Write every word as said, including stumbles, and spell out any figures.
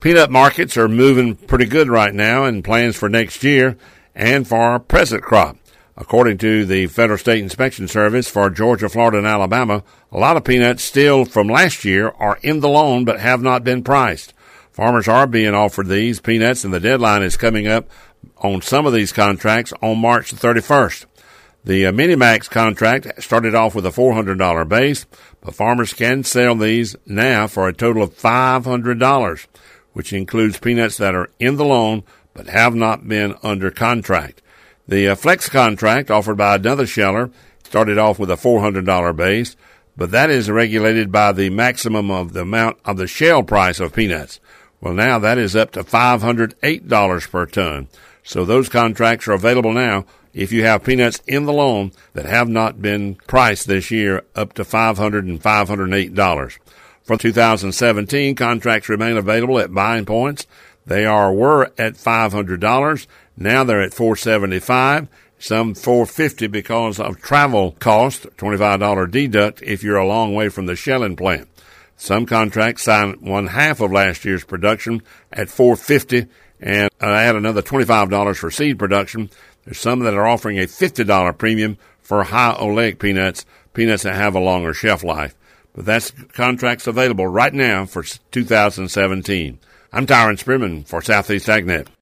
Peanut markets are moving pretty good right now in plans for next year and for our present crop. According to the Federal State Inspection Service for Georgia, Florida, and Alabama, a lot of peanuts still from last year are in the loan but have not been priced. Farmers are being offered these peanuts, and the deadline is coming up on some of these contracts on March the thirty-first. The uh, Minimax contract started off with a four hundred dollars base, but farmers can sell these now for a total of five hundred dollars, which includes peanuts that are in the loan but have not been under contract. The uh, Flex contract offered by another sheller started off with a four hundred dollars base, but that is regulated by the maximum of the amount of the shell price of peanuts. Well, now that is up to five hundred eight dollars per ton. So those contracts are available now if you have peanuts in the loan that have not been priced this year, up to five hundred dollars and five hundred eight dollars. For two thousand seventeen, contracts remain available at buying points. They are were at five hundred dollars. Now they're at four hundred seventy-five dollars, some four hundred fifty dollars because of travel cost, twenty-five dollars deduct if you're a long way from the shelling plant. Some contracts sign one half of last year's production at four hundred fifty dollars and add another twenty-five dollars for seed production. There's some that are offering a fifty dollars premium for high oleic peanuts, peanuts that have a longer shelf life. But that's contracts available right now for two thousand seventeen. I'm Tyron Spearman for Southeast AgNet.